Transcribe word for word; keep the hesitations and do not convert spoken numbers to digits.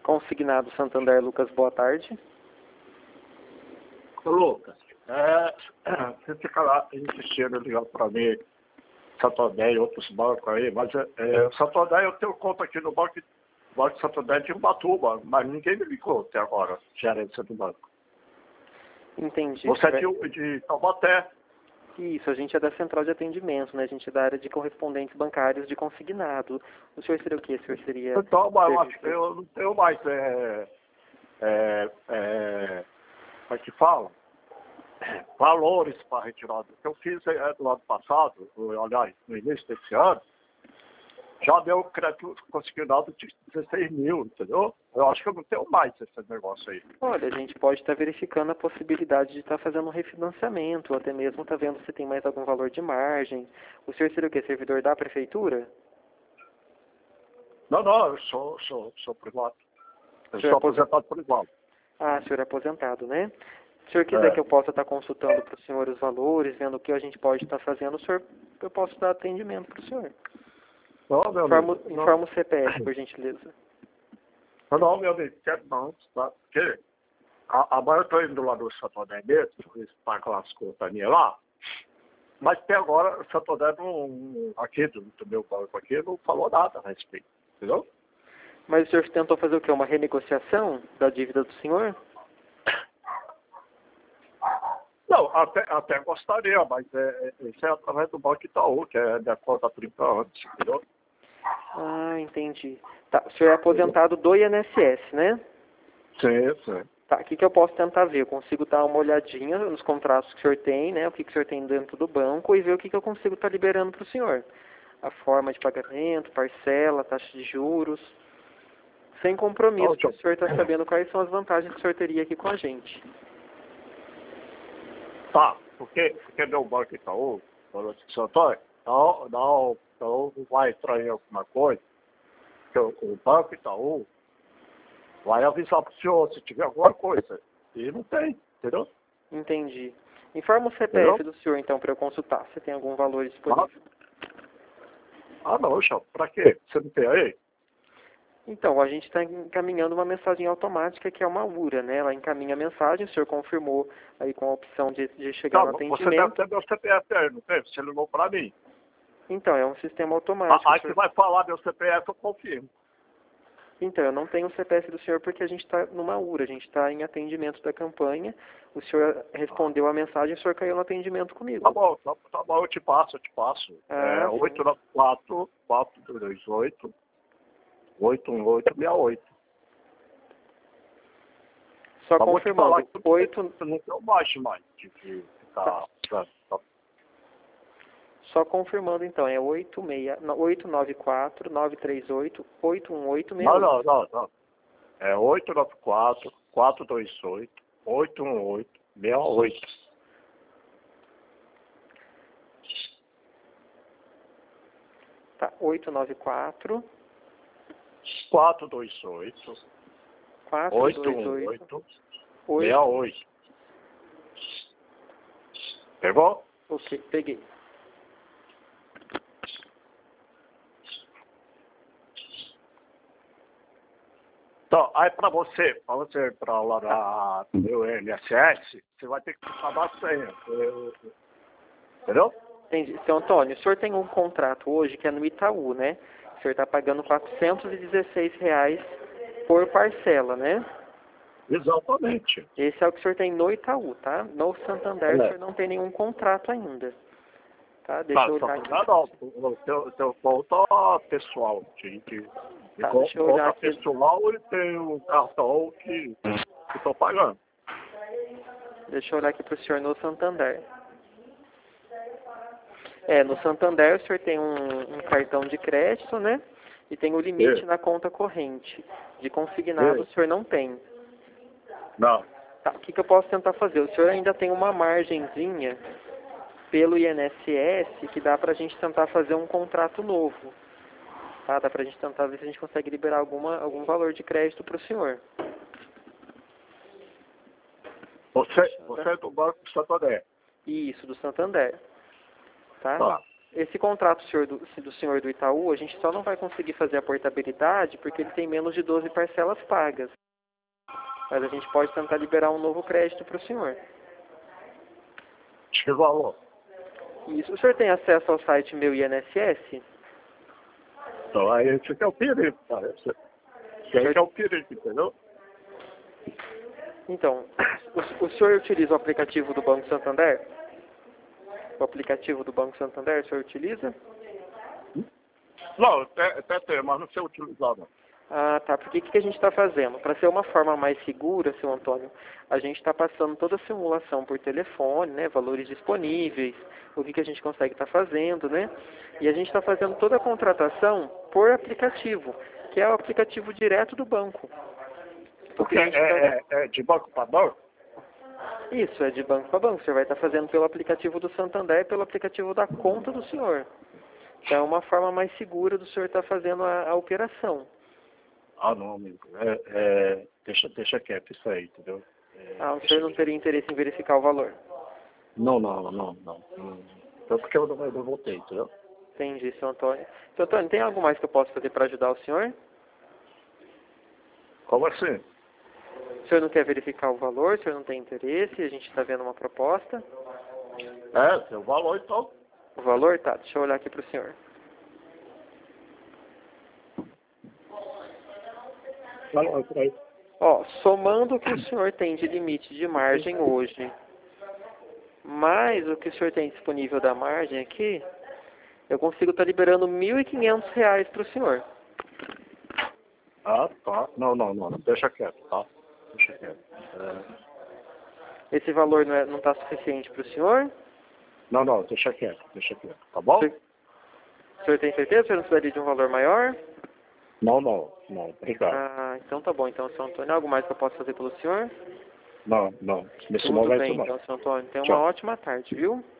Consignado Santander, Lucas, boa tarde. Ô, Lucas, é, você fica lá insistindo, ligando para mim, Santander e outros bancos aí, mas é, Santander eu tenho conta aqui no banco, banco Santander de Ubatuba, mas ninguém me ligou até agora, gerência do banco. Entendi. Você é de, de Taubaté. Isso, a gente é da central de atendimento, né? A gente é da área de correspondentes bancários de consignado. O senhor seria o quê? O senhor seria... Então, mas eu acho que eu não tenho mais, é, é, é, como é que fala? Valores para retirada. O que eu fiz é, do ano passado, aliás, no início desse ano, já deu crédito consignado de dezesseis mil, entendeu? Eu acho que eu não tenho mais esse negócio aí. Olha, a gente pode estar verificando a possibilidade de estar fazendo um refinanciamento, ou até mesmo estar vendo se tem mais algum valor de margem. O senhor seria o quê? Servidor da prefeitura? Não, não, eu sou, sou, sou privado. Eu Senhor sou é aposen- aposentado privado. Ah, o senhor é aposentado, né? Se o senhor quiser É. que eu possa estar consultando para o senhor os valores, vendo o que a gente pode estar fazendo, o senhor, eu posso dar atendimento para o senhor. Não, meu Informa, amigo. Não, informa o C P F, por gentileza. não, meu amigo, quero não, tá? Porque a- amanhã eu estou indo lá no Santander mesmo, eles pagam as contas minhas lá, mas até agora o Santander não, aqui do, do meu banco aqui, não falou nada a respeito, entendeu? Mas o senhor tentou fazer o quê? Uma renegociação da dívida do senhor? Não, até, até gostaria, mas é, é, isso é através do Banco Itaú, que é da conta há trinta anos, entendeu? Ah, entendi. Tá, o senhor é aposentado do I N S S, né? Sim, sim. Tá, o que, que eu posso tentar ver? Eu consigo dar uma olhadinha nos contratos que o senhor tem, né? O que, que o senhor tem dentro do banco e ver o que, que eu consigo estar liberando para o senhor. A forma de pagamento, parcela, taxa de juros. Sem compromisso, Não, que o tio. senhor está sabendo quais são as vantagens que o senhor teria aqui com a gente. Tá, porque, porque meu Banco Itaú falou assim, seu Antônio, não, não, não vai entrar em alguma coisa, que o, o Banco Itaú vai avisar pro senhor se tiver alguma coisa. E não tem, entendeu? Entendi. Informa o C P F Entendeu? do senhor, então, para eu consultar, se tem algum valor disponível. Ah, ah não, Chão, pra quê? Você não tem aí? Então, a gente está encaminhando uma mensagem automática que é uma U R A, né? Ela encaminha a mensagem, o senhor confirmou aí com a opção de, de chegar Não, no você deve atendimento. ter meu C P F aí, não tem? Você ligou pra mim. Então, é um sistema Ah, automático. aí o senhor... você vai falar meu C P F, eu confirmo. Então, eu não tenho o C P F do senhor porque a gente está numa U R A, a gente está em atendimento da campanha, o senhor respondeu a mensagem e o senhor caiu no atendimento comigo. Tá bom, tá, tá bom, eu te passo, eu te passo. É Ah, sim. oito nove quatro, quatro dois oito, oito um oito seis oito. Só Mas vou te falar confirmando, que oito... eu não tenho mais, mais de de ficar... Tá. Tá. Só confirmando então, é oito seis, não, oito nove quatro, nove três oito, oito um oito seis Não, oito. não, não, não. É oito nove quatro, quatro dois oito, oito um oito seis oito. Tá, oito nove quatro, quatro dois oito, quatro oito dois um oito, oito seis oito. oito. Pegou? Ok, peguei. Então, aí para você, para você entrar lá na, no meu I N S S, você vai ter que passar a senha. Eu- Entendeu? Entendi. Seu Antônio, o senhor tem um contrato hoje que é no Itaú, né? O senhor está pagando quatrocentos e dezesseis reais por parcela, né? Exatamente. Esse é o que o senhor tem no Itaú, tá? No Santander, o É. senhor não tem nenhum contrato ainda. Tá? Deixa Tá, eu só olhar que não, aqui. não. O teu, teu conta pessoal. De, de, de Tá, con- deixa eu olhar conta aqui. pessoal e tem o cartão que estou pagando. Deixa eu olhar aqui para o senhor no Santander. É, no Santander o senhor tem um, um cartão de crédito, né? E tem o limite É. na conta corrente. De consignado É. o senhor não tem. Não. Tá, o que, que eu posso tentar fazer? O senhor ainda tem uma margenzinha pelo I N S S que dá pra gente tentar fazer um contrato novo. Tá? Dá pra gente tentar ver se a gente consegue liberar alguma, algum valor de crédito pro senhor. Você, você é do Banco Santander. Isso, do Santander. Tá? Tá. Esse contrato senhor do, do senhor do Itaú, a gente só não vai conseguir fazer a portabilidade porque ele tem menos de doze parcelas pagas. Mas a gente pode tentar liberar um novo crédito para o senhor. Que valor? Isso. O senhor tem acesso ao site Meu I N S S? Então aí esse que é o perigo, cara. Esse esse aí que é o perigo, entendeu? Então, o, o senhor utiliza o aplicativo do Banco Santander? O aplicativo do Banco Santander, o senhor utiliza? Não, até, até tem, mas não sei utilizar, não. Ah, tá. Porque o que, que a gente está fazendo? Para ser uma forma mais segura, seu Antônio, a gente está passando toda a simulação por telefone, né? Valores disponíveis, o que, que a gente consegue estar fazendo, né? E a gente está fazendo toda a contratação por aplicativo, que é o aplicativo direto do banco. Porque a é, gente tá... é, é de banco para banco? Isso, é de banco para banco. Você vai estar fazendo pelo aplicativo do Santander e pelo aplicativo da conta do senhor. Então é uma forma mais segura do senhor estar fazendo a, a operação. Ah, não, amigo. É, é, deixa, deixa quieto isso aí, entendeu? É, Ah, o senhor não teria interesse em verificar o valor? Não, não, não, não. não. Então porque eu não, eu não voltei, entendeu? Entendi, seu Antônio. Seu Antônio, tem algo mais que eu posso fazer para ajudar o senhor? Como assim? O senhor não quer verificar o valor? O senhor não tem interesse? A gente está vendo uma proposta. É, seu valor então. O valor? Tá, deixa eu olhar aqui para o senhor. Valor, aí. Ó, somando o que o senhor tem de limite de margem hoje, mais o que o senhor tem disponível da margem aqui, eu consigo estar liberando mil e quinhentos reais para o senhor. Ah, tá. Não, não, não. Deixa quieto, tá? Deixa quieto. É... Esse valor não é, não está suficiente para o senhor? Não, não, deixa quieto, deixa quieto. Tá bom? O senhor, o senhor tem certeza que o senhor não precisaria de um valor maior? Não, não, não. Obrigado. Ah, então tá bom. Então, seu Antônio, algo mais que eu possa fazer pelo senhor? Não, não. Nesse Tudo momento bem, não. então, seu Antônio. Tenha uma Tchau. ótima tarde, viu?